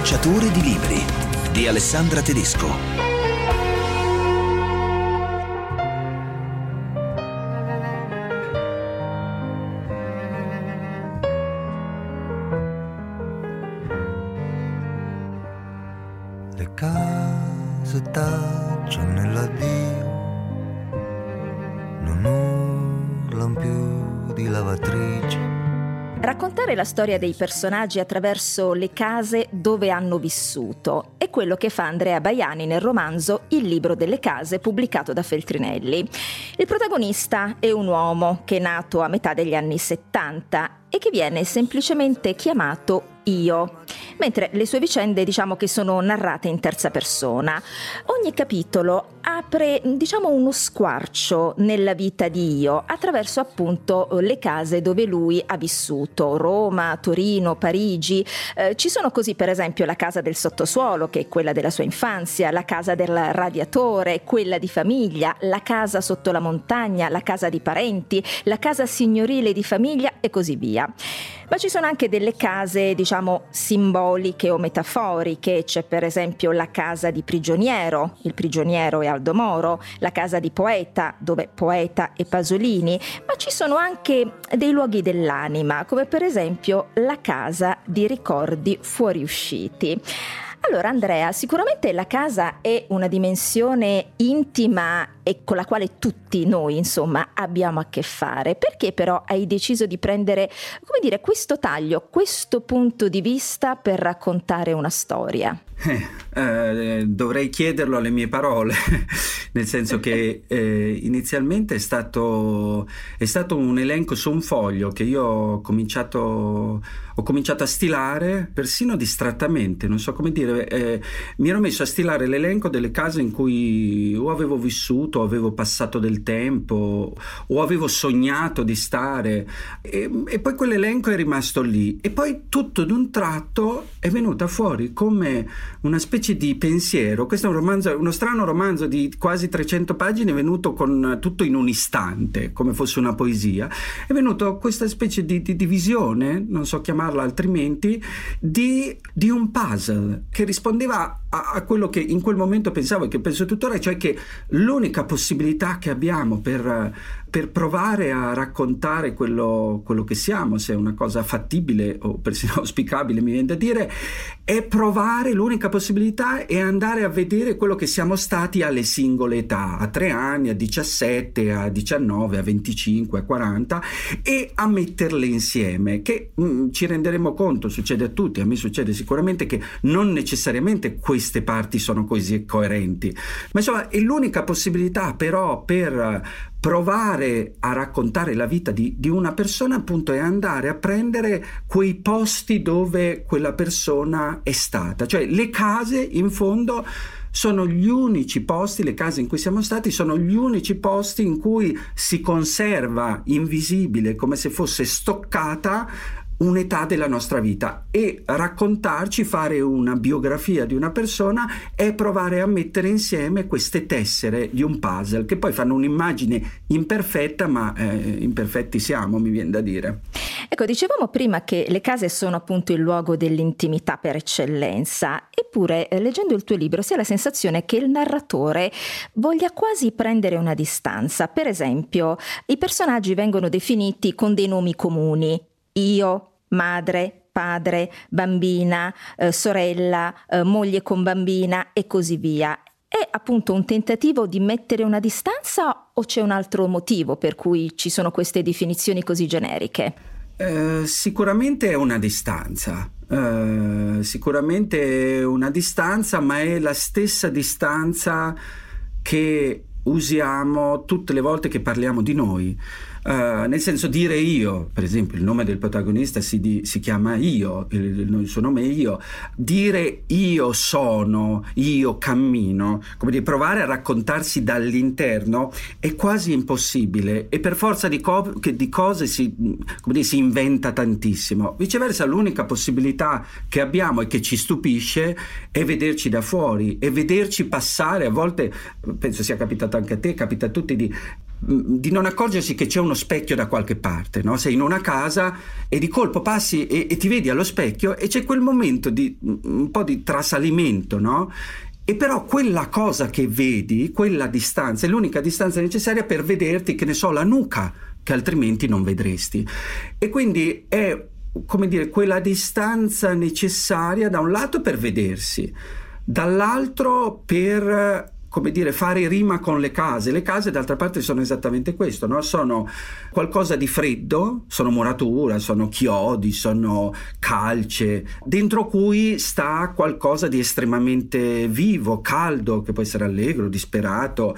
Cacciatore di libri di Alessandra Tedesco. Le case tacciono nell'addio, non urlano più di lavatrici. Raccontare la storia dei personaggi attraverso le case dove hanno vissuto è quello che fa Andrea Baiani nel romanzo Il libro delle case, pubblicato da Feltrinelli. Il protagonista è un uomo che è nato a metà degli anni 70 e che viene semplicemente chiamato Io, mentre le sue vicende diciamo che sono narrate in terza persona. Ogni capitolo apre uno squarcio nella vita di Io attraverso appunto le case dove lui ha vissuto: Roma, Torino, Parigi. Ci sono così per esempio la casa del sottosuolo, che è quella della sua infanzia, la casa del radiatore, quella di famiglia, la casa sotto la montagna, la casa di parenti, la casa signorile di famiglia e così via. Ma ci sono anche delle case simboliche o metaforiche. C'è per esempio la casa di prigioniero, il prigioniero è Aldo Moro, la casa di poeta, dove poeta è Pasolini, ma ci sono anche dei luoghi dell'anima, come per esempio la casa di ricordi fuoriusciti. Allora Andrea, sicuramente la casa è una dimensione intima e con la quale tutti noi abbiamo a che fare. Perché però hai deciso di prendere, questo taglio, questo punto di vista per raccontare una storia? Dovrei chiederlo alle mie parole, nel senso che inizialmente è stato un elenco su un foglio che io ho cominciato a stilare persino distrattamente, non so come dire. Mi ero messo a stilare l'elenco delle case in cui o avevo vissuto, o avevo passato del tempo, o avevo sognato di stare, e poi quell'elenco è rimasto lì, e poi tutto d'un tratto è venuta fuori come una specie di pensiero. Questo è un romanzo, uno strano romanzo di quasi 300 pagine, è venuto con tutto in un istante, come fosse una poesia. È venuto questa specie di visione, non so chiamarla altrimenti, di un puzzle che rispondeva a quello che in quel momento pensavo e che penso tuttora, cioè che l'unica possibilità che abbiamo per provare a raccontare quello che siamo, se è una cosa fattibile o persino auspicabile, mi viene da dire, è provare. L'unica possibilità è andare a vedere quello che siamo stati alle singole età, a 3 anni, a 17, a 19, a 25, a 40, e a metterle insieme, che ci renderemo conto, succede a tutti, a me succede sicuramente, che non necessariamente queste parti sono così coerenti, ma insomma è l'unica possibilità però per provare a raccontare la vita di una persona, appunto, è andare a prendere quei posti dove quella persona è stata. Cioè le case in fondo sono gli unici posti, le case in cui siamo stati sono gli unici posti in cui si conserva invisibile, come se fosse stoccata, un'età della nostra vita. E raccontarci, fare una biografia di una persona, è provare a mettere insieme queste tessere di un puzzle che poi fanno un'immagine imperfetta, ma imperfetti siamo, mi viene da dire. Ecco, dicevamo prima che le case sono appunto il luogo dell'intimità per eccellenza, eppure leggendo il tuo libro si ha la sensazione che il narratore voglia quasi prendere una distanza. Per esempio, i personaggi vengono definiti con dei nomi comuni: Io, madre, padre, bambina, sorella, moglie con bambina e così via. È appunto un tentativo di mettere una distanza, o c'è un altro motivo per cui ci sono queste definizioni così generiche? Sicuramente è una distanza. Sicuramente è una distanza, ma è la stessa distanza che usiamo tutte le volte che parliamo di noi. Nel senso, dire io, per esempio il nome del protagonista si chiama Io, il suo nome è Io. Dire io sono, io cammino, come dire, provare a raccontarsi dall'interno è quasi impossibile, e per forza di cose si inventa tantissimo. Viceversa, l'unica possibilità che abbiamo e che ci stupisce è vederci da fuori e vederci passare. A volte, penso sia capitato anche a te, capita a tutti, di di non accorgersi che c'è uno specchio da qualche parte, no? Sei in una casa e di colpo passi e ti vedi allo specchio e c'è quel momento di un po' di trasalimento, no? E però quella cosa che vedi, quella distanza, è l'unica distanza necessaria per vederti, che ne so, la nuca, che altrimenti non vedresti. E quindi è, come dire, quella distanza necessaria da un lato per vedersi, dall'altro per, come dire, fare rima con le case. Le case d'altra parte sono esattamente questo, no? Sono qualcosa di freddo, sono muratura, sono chiodi, sono calce, dentro cui sta qualcosa di estremamente vivo, caldo, che può essere allegro, disperato,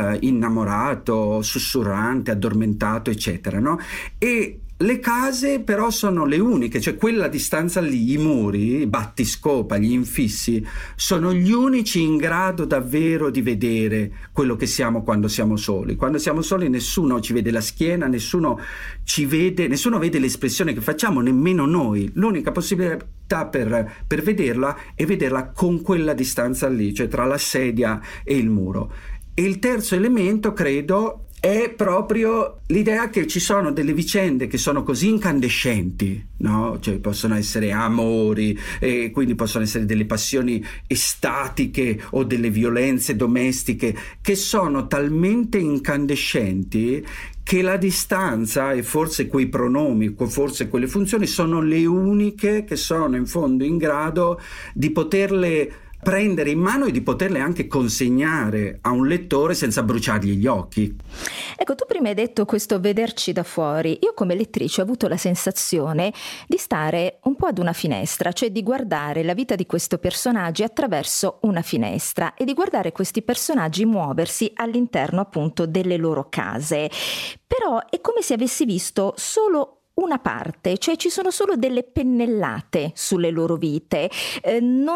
innamorato, sussurrante, addormentato, eccetera, no? E le case però sono le uniche, cioè quella distanza lì, i muri, i battiscopa, gli infissi, sono gli unici in grado davvero di vedere quello che siamo quando siamo soli. Quando siamo soli nessuno ci vede la schiena, nessuno ci vede, nessuno vede l'espressione che facciamo, nemmeno noi. L'unica possibilità per vederla è vederla con quella distanza lì, cioè tra la sedia e il muro. E il terzo elemento, credo, è proprio l'idea che ci sono delle vicende che sono così incandescenti, no? Cioè possono essere amori, e quindi possono essere delle passioni estatiche o delle violenze domestiche, che sono talmente incandescenti che la distanza e forse quei pronomi, forse quelle funzioni sono le uniche che sono in fondo in grado di poterle prendere in mano e di poterle anche consegnare a un lettore senza bruciargli gli occhi. Ecco, tu prima hai detto questo vederci da fuori. Io come lettrice ho avuto la sensazione di stare un po' ad una finestra, cioè di guardare la vita di questo personaggio attraverso una finestra e di guardare questi personaggi muoversi all'interno appunto delle loro case. Però è come se avessi visto solo una parte, cioè ci sono solo delle pennellate sulle loro vite, non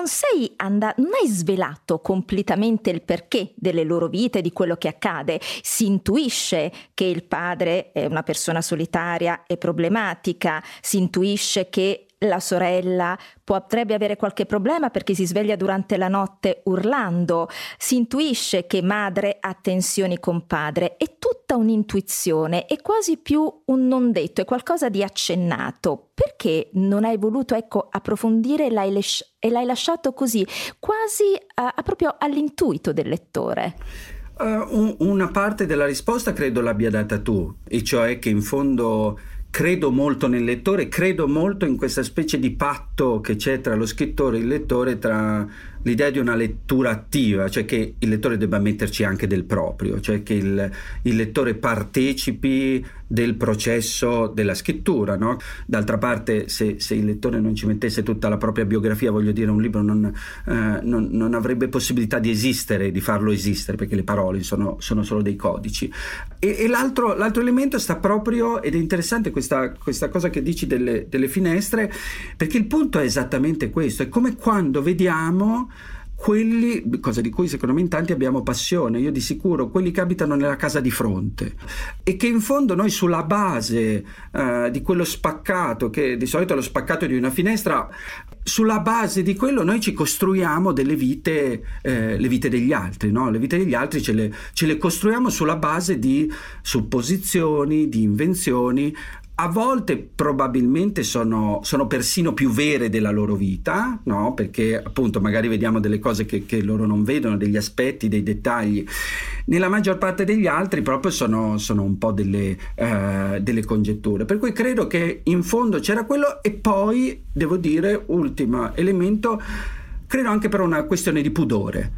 hai svelato completamente il perché delle loro vite, di quello che accade. Si intuisce che il padre è una persona solitaria e problematica, si intuisce che la sorella potrebbe avere qualche problema perché si sveglia durante la notte urlando, si intuisce che madre ha tensioni con padre. È tutta un'intuizione, è quasi più un non detto, è qualcosa di accennato. Perché non hai voluto, approfondire e l'hai lasciato così, quasi proprio all'intuito del lettore? Una parte della risposta credo l'abbia data tu, e cioè che in fondo credo molto nel lettore, credo molto in questa specie di patto che c'è tra lo scrittore e il lettore, tra l'idea di una lettura attiva, cioè che il lettore debba metterci anche del proprio, cioè che il lettore partecipi del processo della scrittura, no? D'altra parte, se il lettore non ci mettesse tutta la propria biografia, voglio dire, un libro non avrebbe possibilità di esistere, di farlo esistere, perché le parole sono solo dei codici. E l'altro elemento sta proprio, ed è interessante questa cosa che dici delle finestre, perché il punto è esattamente questo: è come quando vediamo quelli, cosa di cui secondo me in tanti abbiamo passione, io di sicuro, quelli che abitano nella casa di fronte, e che in fondo noi sulla base di quello spaccato, che di solito è lo spaccato di una finestra, sulla base di quello noi ci costruiamo delle vite, le vite degli altri, no? Le vite degli altri ce le costruiamo sulla base di supposizioni, di invenzioni. A volte probabilmente sono persino più vere della loro vita, no? Perché appunto magari vediamo delle cose che loro non vedono, degli aspetti, dei dettagli. Nella maggior parte degli altri proprio sono un po' delle congetture. Per cui credo che in fondo c'era quello, e poi devo dire, ultimo elemento, credo anche per una questione di pudore,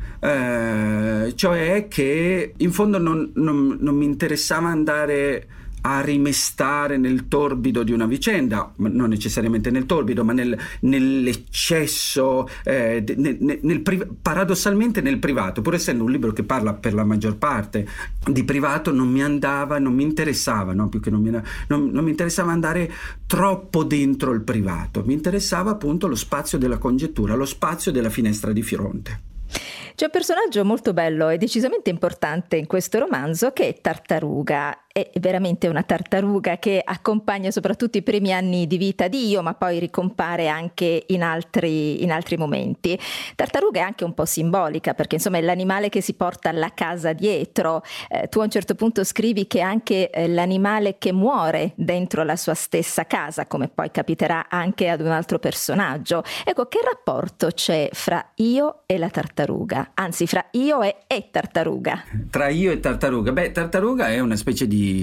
cioè che in fondo non mi interessava andare a rimestare nel torbido di una vicenda, non necessariamente nel torbido, ma nell'eccesso, paradossalmente nel privato. Pur essendo un libro che parla per la maggior parte di privato, non mi interessava, no? Più che non mi interessava andare troppo dentro il privato, mi interessava appunto lo spazio della congettura, lo spazio della finestra di fronte. C'è un personaggio molto bello e decisamente importante in questo romanzo che è Tartaruga. è veramente una tartaruga che accompagna soprattutto i primi anni di vita di Io, ma poi ricompare anche in altri momenti. Tartaruga è anche un po' simbolica, perché insomma è l'animale che si porta alla casa dietro. Tu a un certo punto scrivi che è anche l'animale che muore dentro la sua stessa casa, come poi capiterà anche ad un altro personaggio. Ecco, che rapporto c'è fra Io e la tartaruga? Anzi, fra Io e Tartaruga. Tra Io e Tartaruga? Beh, Tartaruga è una specie di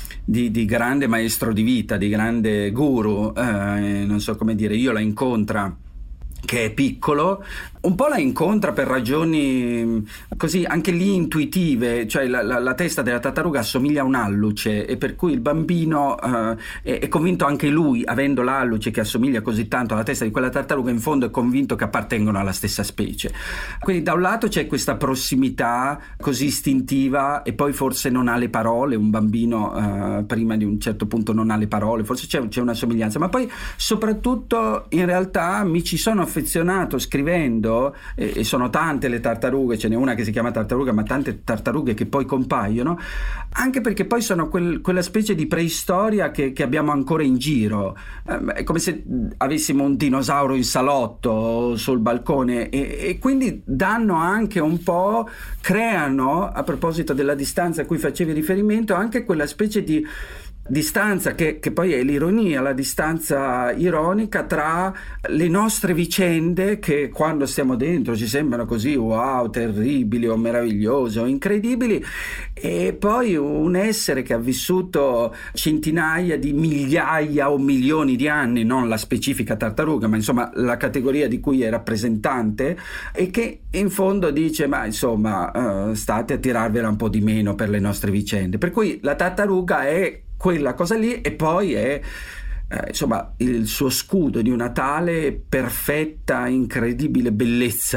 grande maestro di vita, di grande guru, non so come dire. Io la incontra che è piccolo, un po' la incontra per ragioni così anche lì intuitive, cioè la testa della tartaruga assomiglia a un'alluce e per cui il bambino è convinto anche lui, avendo l'alluce che assomiglia così tanto alla testa di quella tartaruga, in fondo è convinto che appartengono alla stessa specie. Quindi da un lato c'è questa prossimità così istintiva e poi forse non ha le parole, un bambino prima di un certo punto non ha le parole, forse c'è una somiglianza, ma poi soprattutto in realtà mi ci sono affezionato scrivendo, e sono tante le tartarughe, ce n'è una che si chiama tartaruga, ma tante tartarughe che poi compaiono, anche perché poi sono quella specie di preistoria che abbiamo ancora in giro. È come se avessimo un dinosauro in salotto sul balcone e quindi danno anche un po', creano, a proposito della distanza a cui facevi riferimento, anche quella specie di distanza che poi è l'ironia, la distanza ironica tra le nostre vicende che quando stiamo dentro ci sembrano così wow, terribili o meravigliose o incredibili, e poi un essere che ha vissuto centinaia di migliaia o milioni di anni, non la specifica tartaruga ma insomma la categoria di cui è rappresentante, e che in fondo dice ma insomma state a tirarvela un po' di meno per le nostre vicende, per cui la tartaruga è quella cosa lì e poi è insomma il suo scudo di una tale perfetta, incredibile bellezza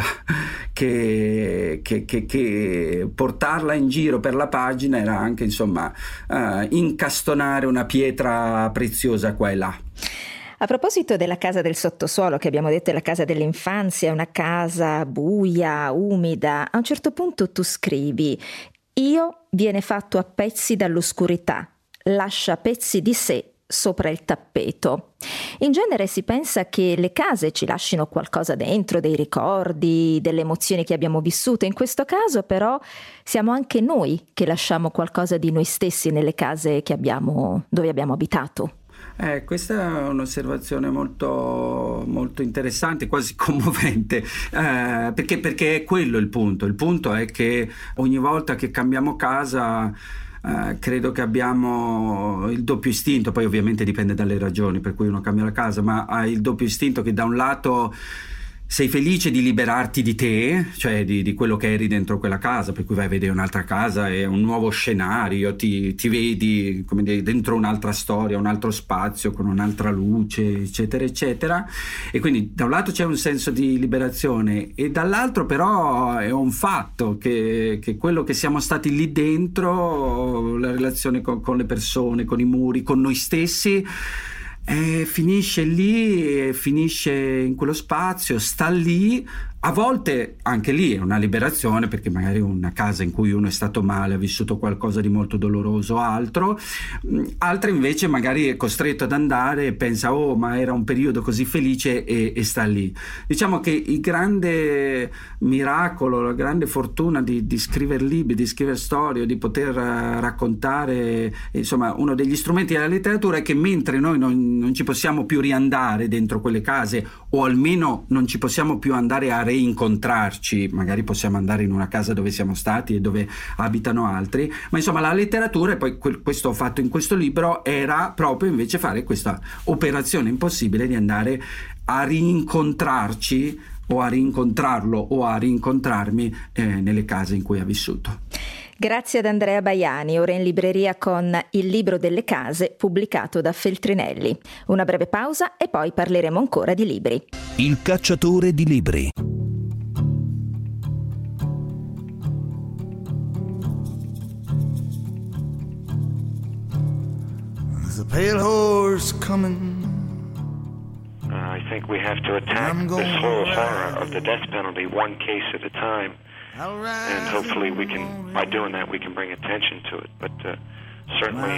che portarla in giro per la pagina era anche insomma incastonare una pietra preziosa qua e là. A proposito della casa del sottosuolo, che abbiamo detto è la casa dell'infanzia, è una casa buia, umida, a un certo punto tu scrivi: Io viene fatto a pezzi dall'oscurità, lascia pezzi di sé sopra il tappeto. In genere si pensa che le case ci lasciano qualcosa dentro, dei ricordi, delle emozioni che abbiamo vissuto. In questo caso però siamo anche noi che lasciamo qualcosa di noi stessi nelle case dove abbiamo abitato. Questa è un'osservazione molto, molto interessante, quasi commovente, perché è quello il punto. Il punto è che ogni volta che cambiamo casa credo che abbiamo il doppio istinto, poi ovviamente dipende dalle ragioni per cui uno cambia la casa, ma ha il doppio istinto che da un lato sei felice di liberarti di te, cioè di quello che eri dentro quella casa, per cui vai a vedere un'altra casa, è un nuovo scenario, ti vedi come dire, dentro un'altra storia, un altro spazio con un'altra luce, eccetera eccetera, e quindi da un lato c'è un senso di liberazione e dall'altro però è un fatto che quello che siamo stati lì dentro, la relazione con le persone, con i muri, con noi stessi, finisce lì, finisce in quello spazio, sta lì. A volte anche lì è una liberazione, perché magari una casa in cui uno è stato male, ha vissuto qualcosa di molto doloroso o altro, altre invece magari è costretto ad andare e pensa oh ma era un periodo così felice e sta lì. Diciamo che il grande miracolo, la grande fortuna di scrivere libri, di scrivere storie, di poter raccontare, insomma uno degli strumenti della letteratura è che mentre noi non ci possiamo più riandare dentro quelle case, o almeno non ci possiamo più andare a reincontrarci, magari possiamo andare in una casa dove siamo stati e dove abitano altri, ma insomma la letteratura, e poi questo ho fatto in questo libro, era proprio invece fare questa operazione impossibile di andare a rincontrarci o a rincontrarlo o a rincontrarmi nelle case in cui ha vissuto. Grazie ad Andrea Baiani, ora in libreria con Il libro delle case, pubblicato da Feltrinelli. Una breve pausa e poi parleremo ancora di libri. Il cacciatore di libri. There's a pale horse coming. I think we have to attack this whole horror of the death penalty one case at a time. And hopefully we can, by doing that, we can bring attention to it. But certainly,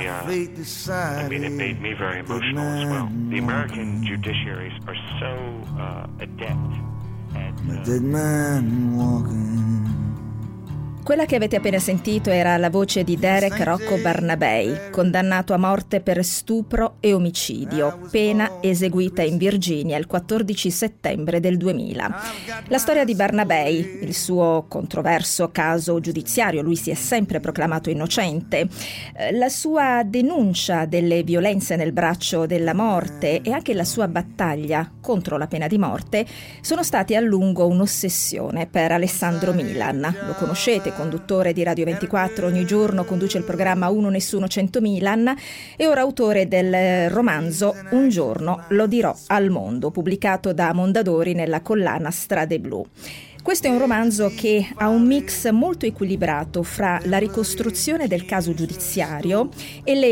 I mean, it made me very emotional as well. The American judiciaries are so adept at dead man walking. Quella che avete appena sentito era la voce di Derek Rocco Barnabei, condannato a morte per stupro e omicidio, pena eseguita in Virginia il 14 settembre del 2000. La storia di Barnabei, il suo controverso caso giudiziario, lui si è sempre proclamato innocente, la sua denuncia delle violenze nel braccio della morte e anche la sua battaglia contro la pena di morte sono stati a lungo un'ossessione per Alessandro Milan. Lo conoscete, conduttore di Radio 24, ogni giorno conduce il programma Uno Nessuno 100 Milan e ora autore del romanzo Un giorno lo dirò al mondo, pubblicato da Mondadori nella collana Strade Blu. Questo è un romanzo che ha un mix molto equilibrato fra la ricostruzione del caso giudiziario e le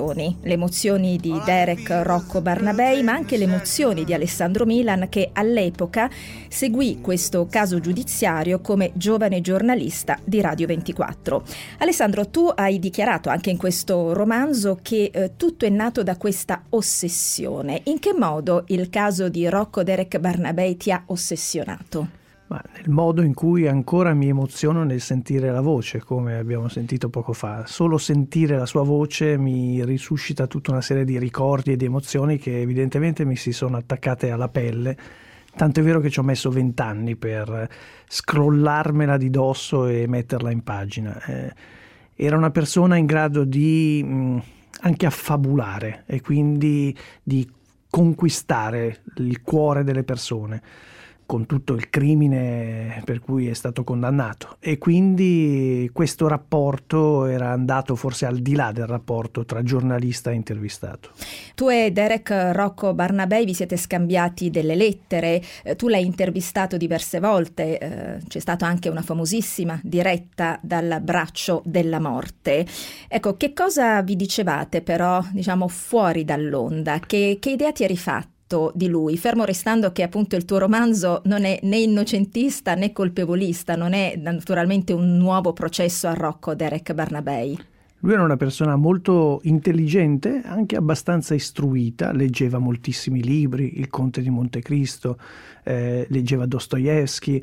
emozioni di Derek Rocco Barnabei, ma anche le emozioni di Alessandro Milan, che all'epoca seguì questo caso giudiziario come giovane giornalista di Radio 24. Alessandro, tu hai dichiarato anche in questo romanzo che tutto è nato da questa ossessione. In che modo il caso di Rocco Derek Barnabei ti ha ossessionato? Ma nel modo in cui ancora mi emoziono nel sentire la voce, come abbiamo sentito poco fa. Solo sentire la sua voce mi risuscita tutta una serie di ricordi e di emozioni che evidentemente mi si sono attaccate alla pelle, tanto è vero che ci ho messo 20 anni per scrollarmela di dosso e metterla in pagina. Era una persona in grado di anche affabulare e quindi di conquistare il cuore delle persone, con tutto il crimine per cui è stato condannato, e quindi questo rapporto era andato forse al di là del rapporto tra giornalista e intervistato. Tu e Derek Rocco Barnabei vi siete scambiati delle lettere, tu l'hai intervistato diverse volte, c'è stata anche una famosissima diretta dal braccio della morte. Ecco, che cosa vi dicevate però, diciamo, fuori dall'onda? Che idea ti eri fatta di lui, fermo restando che appunto il tuo romanzo non è né innocentista né colpevolista, non è naturalmente un nuovo processo a Rocco Derek Barnabei? Lui era una persona molto intelligente, anche abbastanza istruita, leggeva moltissimi libri, Il Conte di Montecristo, leggeva Dostoevskij.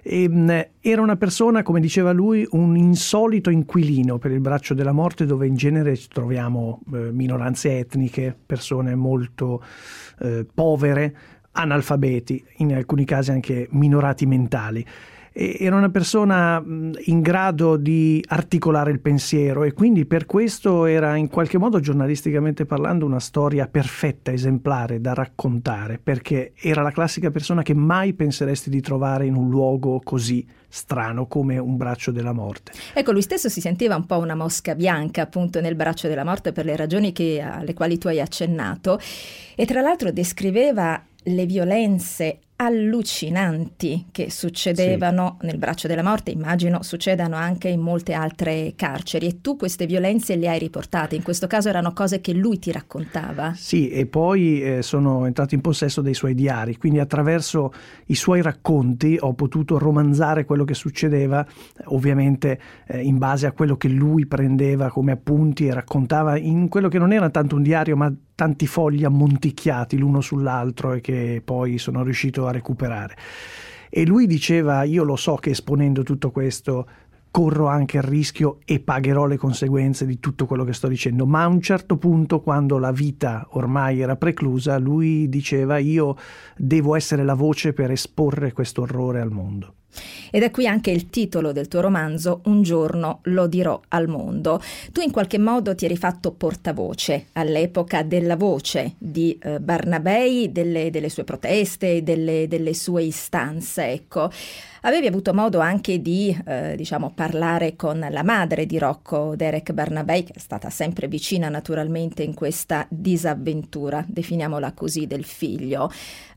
Era una persona, come diceva lui, un insolito inquilino per il braccio della morte, dove in genere troviamo minoranze etniche, persone molto povere, analfabeti, in alcuni casi anche minorati mentali. Era una persona in grado di articolare il pensiero e quindi per questo era in qualche modo, giornalisticamente parlando, una storia perfetta, esemplare da raccontare, perché era la classica persona che mai penseresti di trovare in un luogo così strano come un braccio della morte. Ecco, lui stesso si sentiva un po' una mosca bianca appunto nel braccio della morte per le ragioni alle quali tu hai accennato, e tra l'altro descriveva le violenze allucinanti che succedevano nel braccio della morte, immagino succedano anche in molte altre carceri, e tu queste violenze le hai riportate, in questo caso erano cose che lui ti raccontava. Sì, e poi sono entrato in possesso dei suoi diari, quindi attraverso i suoi racconti ho potuto romanzare quello che succedeva, ovviamente in base a quello che lui prendeva come appunti e raccontava in quello che non era tanto un diario ma tanti fogli ammonticchiati l'uno sull'altro e che poi sono riuscito a recuperare. E lui diceva: io lo so che esponendo tutto questo corro anche il rischio e pagherò le conseguenze di tutto quello che sto dicendo, ma a un certo punto, quando la vita ormai era preclusa, lui diceva: io devo essere la voce per esporre questo orrore al mondo. Ed è qui anche il titolo del tuo romanzo, Un giorno lo dirò al mondo. Tu in qualche modo ti eri fatto portavoce all'epoca della voce di Barnabei, delle sue proteste, delle sue istanze, ecco. Avevi avuto modo anche di parlare con la madre di Rocco Derek Barnabei, che è stata sempre vicina naturalmente in questa disavventura, definiamola così, del figlio.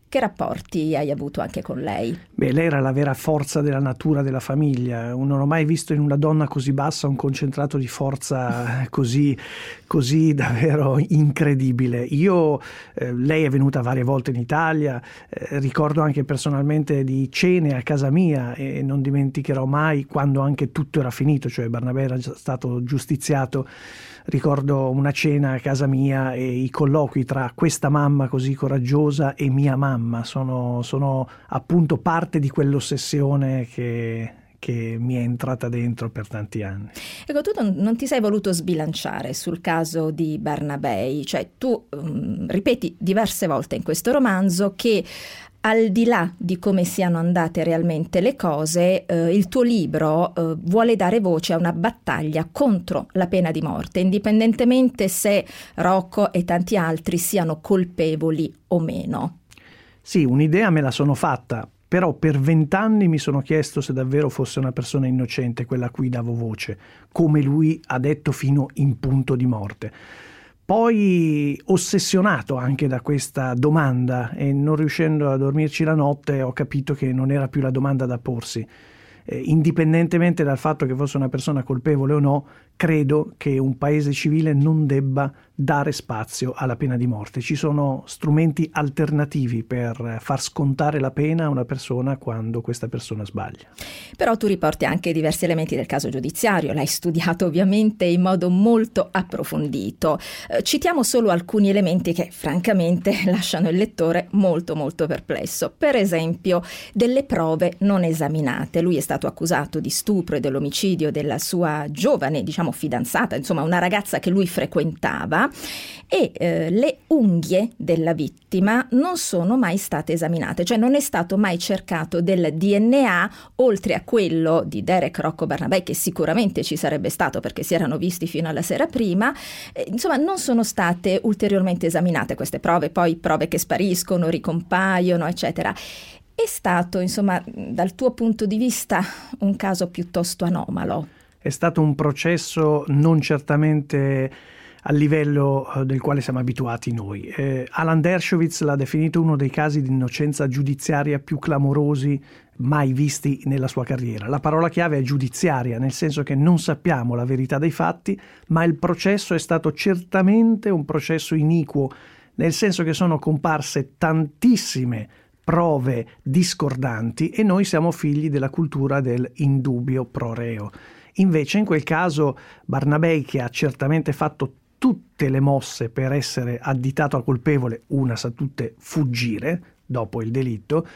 Che rapporti hai avuto anche con lei? Beh, lei era la vera forza della natura della famiglia. Non ho mai visto in una donna così bassa un concentrato di forza così davvero incredibile. Lei è venuta varie volte in Italia, ricordo anche personalmente di cene a casa mia, e non dimenticherò mai quando anche tutto era finito, cioè Barnabé era già stato giustiziato. Ricordo una cena a casa mia e i colloqui tra questa mamma così coraggiosa e mia mamma sono appunto parte di quell'ossessione che mi è entrata dentro per tanti anni. Ecco, tu non ti sei voluto sbilanciare sul caso di Barnabé, cioè tu ripeti diverse volte in questo romanzo che al di là di come siano andate realmente le cose, il tuo libro vuole dare voce a una battaglia contro la pena di morte, indipendentemente se Rocco e tanti altri siano colpevoli o meno. Sì, un'idea me la sono fatta, però per 20 anni mi sono chiesto se davvero fosse una persona innocente quella a cui davo voce, come lui ha detto fino in punto di morte. Poi, ossessionato anche da questa domanda e non riuscendo a dormirci la notte, ho capito che non era più la domanda da porsi. Indipendentemente dal fatto che fosse una persona colpevole o no, credo che un paese civile non debba dare spazio alla pena di morte. Ci sono strumenti alternativi per far scontare la pena a una persona quando questa persona sbaglia. Però tu riporti anche diversi elementi del caso giudiziario, l'hai studiato ovviamente in modo molto approfondito. Citiamo solo alcuni elementi che francamente lasciano il lettore molto molto perplesso. Per esempio, delle prove non esaminate. Lui è stato accusato di stupro e dell'omicidio della sua giovane, fidanzata, insomma una ragazza che lui frequentava, e le unghie della vittima non sono mai state esaminate, cioè non è stato mai cercato del DNA oltre a quello di Derek Rocco Barnabé, che sicuramente ci sarebbe stato perché si erano visti fino alla sera prima. Insomma, non sono state ulteriormente esaminate queste prove, poi prove che spariscono, ricompaiono, eccetera. È stato, dal tuo punto di vista, un caso piuttosto anomalo. È stato un processo non certamente al livello del quale siamo abituati noi. Alan Dershowitz l'ha definito uno dei casi di innocenza giudiziaria più clamorosi mai visti nella sua carriera. La parola chiave è giudiziaria, nel senso che non sappiamo la verità dei fatti, ma il processo è stato certamente un processo iniquo, nel senso che sono comparse tantissime prove discordanti e noi siamo figli della cultura del indubbio pro reo. Invece in quel caso Barnabé, che ha certamente fatto tutte le mosse per essere additato a colpevole, una sa tutte fuggire dopo il delitto,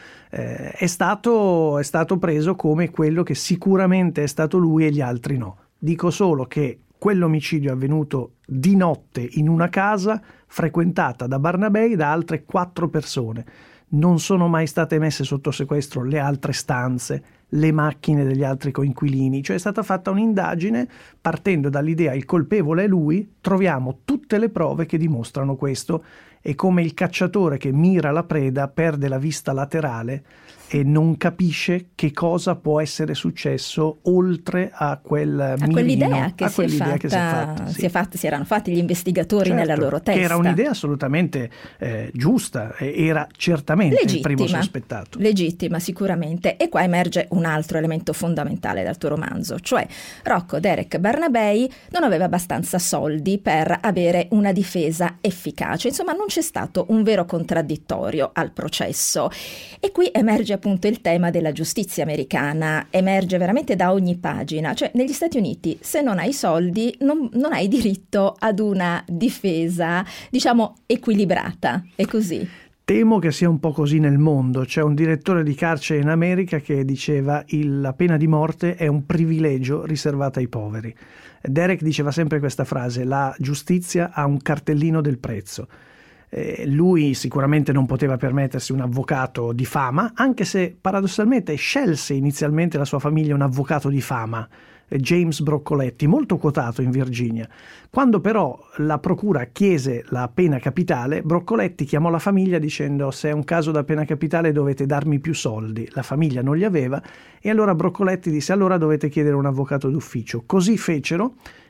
è stato preso come quello che sicuramente è stato lui e gli altri no. Dico solo che quell'omicidio è avvenuto di notte in una casa frequentata da Barnabé da altre 4 persone. Non sono mai state messe sotto sequestro le altre stanze, le macchine degli altri coinquilini, cioè è stata fatta un'indagine partendo dall'idea il colpevole è lui, troviamo tutte le prove che dimostrano questo, e come il cacciatore che mira la preda perde la vista laterale e non capisce che cosa può essere successo oltre a quell'idea che si erano fatti gli investigatori, certo, nella loro testa. Che era un'idea assolutamente giusta, era certamente legittima, il primo sospettato. Legittima sicuramente, e qua emerge un altro elemento fondamentale dal tuo romanzo, cioè Rocco Derek Barnabé non aveva abbastanza soldi per avere una difesa efficace, insomma non c'è stato un vero contraddittorio al processo, e qui emerge appunto il tema della giustizia americana, emerge veramente da ogni pagina, cioè negli Stati Uniti se non hai soldi non hai diritto ad una difesa equilibrata, è così. Temo che sia un po' così nel mondo. C'è un direttore di carcere in America che diceva la pena di morte è un privilegio riservato ai poveri. Derek diceva sempre questa frase: la giustizia ha un cartellino del prezzo. Lui sicuramente non poteva permettersi un avvocato di fama, anche se paradossalmente scelse inizialmente la sua famiglia un avvocato di fama, James Broccoletti, molto quotato in Virginia. Quando però la procura chiese la pena capitale, Broccoletti chiamò la famiglia dicendo: se è un caso da pena capitale dovete darmi più soldi. La famiglia non li aveva e allora Broccoletti disse: allora dovete chiedere un avvocato d'ufficio. Così fecero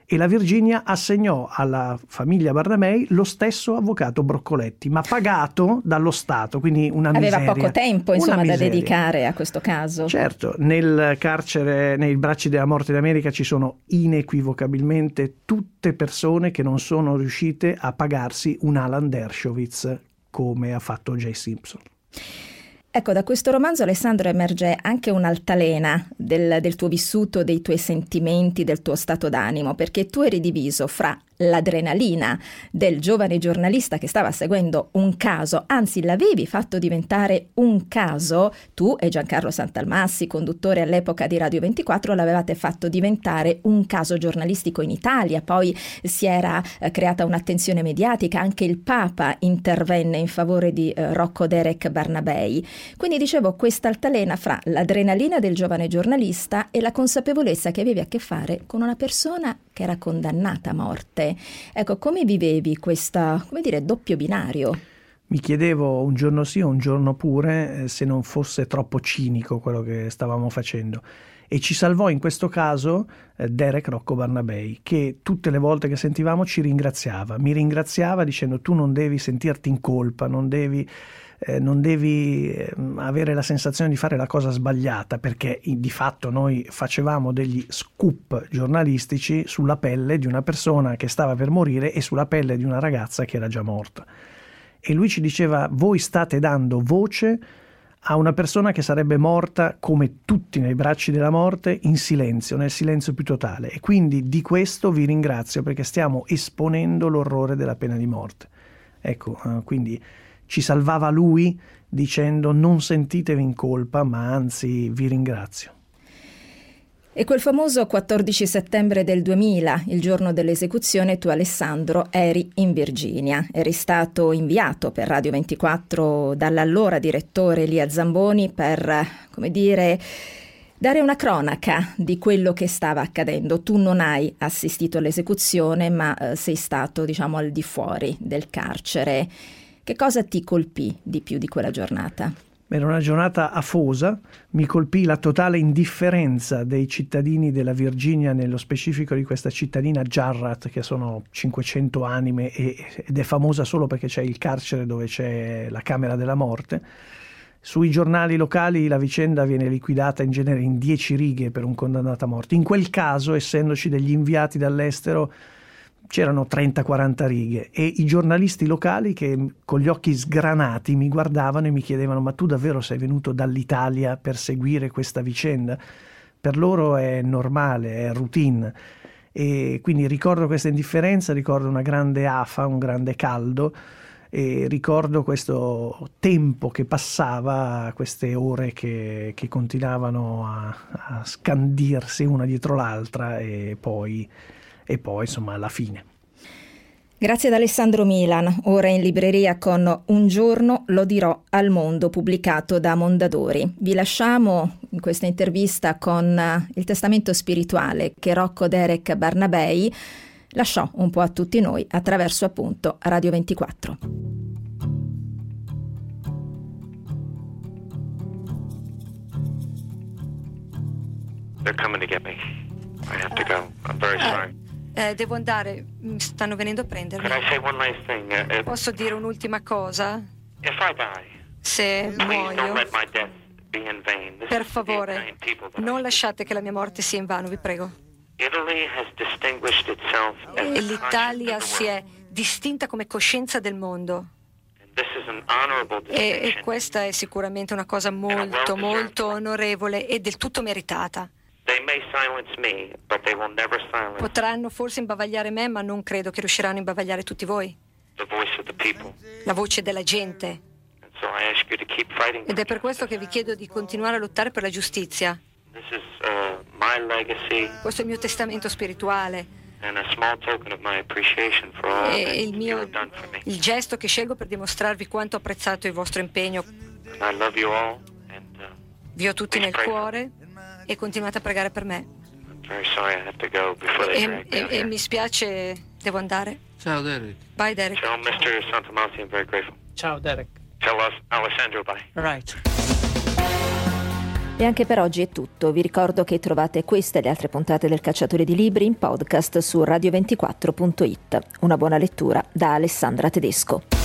e la Virginia assegnò alla famiglia Barnabei lo stesso avvocato Broccoletti, ma pagato dallo Stato, quindi una miseria. Aveva poco tempo, insomma, da dedicare a questo caso. Certo, nel carcere, nei bracci della morte d'America ci sono inequivocabilmente tutte persone che non sono riuscite a pagarsi un Alan Dershowitz come ha fatto J. Simpson. Ecco, da questo romanzo, Alessandro, emerge anche un'altalena del tuo vissuto, dei tuoi sentimenti, del tuo stato d'animo, perché tu eri diviso fra l'adrenalina del giovane giornalista che stava seguendo un caso, anzi l'avevi fatto diventare un caso, tu e Giancarlo Santalmassi, conduttore all'epoca di Radio 24, l'avevate fatto diventare un caso giornalistico in Italia, poi si era creata un'attenzione mediatica, anche il Papa intervenne in favore di Rocco Derek Barnabei. Quindi dicevo, questa altalena fra l'adrenalina del giovane giornalista e la consapevolezza che avevi a che fare con una persona che era condannata a morte. Ecco, come vivevi questo, doppio binario? Mi chiedevo un giorno sì, un giorno pure, se non fosse troppo cinico quello che stavamo facendo. E ci salvò in questo caso Derek Rocco Barnabei, che tutte le volte che sentivamo ci ringraziava. Mi ringraziava dicendo: tu non devi sentirti in colpa, non devi avere la sensazione di fare la cosa sbagliata, perché di fatto noi facevamo degli scoop giornalistici sulla pelle di una persona che stava per morire e sulla pelle di una ragazza che era già morta. E lui ci diceva: voi state dando voce a una persona che sarebbe morta, come tutti nei bracci della morte, in silenzio, nel silenzio più totale, e quindi di questo vi ringrazio, perché stiamo esponendo l'orrore della pena di morte. Ecco, quindi ci salvava lui dicendo: non sentitevi in colpa, ma anzi vi ringrazio. E quel famoso 14 settembre del 2000, il giorno dell'esecuzione, tu, Alessandro, eri in Virginia. Eri stato inviato per Radio 24 dall'allora direttore Elia Zamboni per, dare una cronaca di quello che stava accadendo. Tu non hai assistito all'esecuzione, ma sei stato, al di fuori del carcere. Che cosa ti colpì di più di quella giornata? Era una giornata afosa, mi colpì la totale indifferenza dei cittadini della Virginia, nello specifico di questa cittadina Jarratt, che sono 500 anime ed è famosa solo perché c'è il carcere dove c'è la camera della morte. Sui giornali locali la vicenda viene liquidata in genere in 10 righe per un condannato a morte. In quel caso, essendoci degli inviati dall'estero, c'erano 30-40 righe, e i giornalisti locali che con gli occhi sgranati mi guardavano e mi chiedevano: ma tu davvero sei venuto dall'Italia per seguire questa vicenda? Per loro è normale, è routine. E quindi ricordo questa indifferenza, ricordo una grande afa, un grande caldo, e ricordo questo tempo che passava, queste ore che continuavano a scandirsi una dietro l'altra, e poi insomma alla fine. Grazie ad Alessandro Milan, ora in libreria con Un giorno lo dirò al mondo, pubblicato da Mondadori. Vi lasciamo in questa intervista con il testamento spirituale che Rocco Derek Barnabei lasciò un po' a tutti noi attraverso appunto Radio 24. They're coming to get me. I have to go. I'm very sorry. Devo andare, mi stanno venendo a prendermi. Could I say one last thing? Posso dire un'ultima cosa? If I die, Se please don't muoio, let my death be in vain. This per is the favore, Italian people that non I- lasciate che la mia morte sia in vano, vi prego. Italy has distinguished itself as E the l'Italia conscience of si the è world. distinta come coscienza del mondo. And this is an honorable E distinction. questa è sicuramente una cosa molto, molto onorevole e del tutto meritata. They may silence me, but they will never silence Potranno forse imbavagliare me, ma non credo che riusciranno a imbavagliare tutti voi. the voice of the people. La voce della gente. And so I ask you to keep fighting. Ed è per questo che vi chiedo di continuare a lottare per la giustizia. This is my legacy Questo è il mio testamento spirituale. and a small token of my appreciation for all that E you have done for me. il gesto che scelgo per dimostrarvi quanto ho apprezzato il vostro impegno. I love you all, and Vi ho tutti nel cuore e continuate a pregare per me. I'm very sorry I have to go before they drag me out E here. mi spiace, devo andare. Ciao Derek. Bye Derek. Tell Mr. Santamasi I'm very grateful. Ciao Derek. Tell us Alessandro bye. Right. E anche per oggi è tutto. Vi ricordo che trovate queste e le altre puntate del Cacciatore di Libri in podcast su radio24.it. Una buona lettura da Alessandra Tedesco.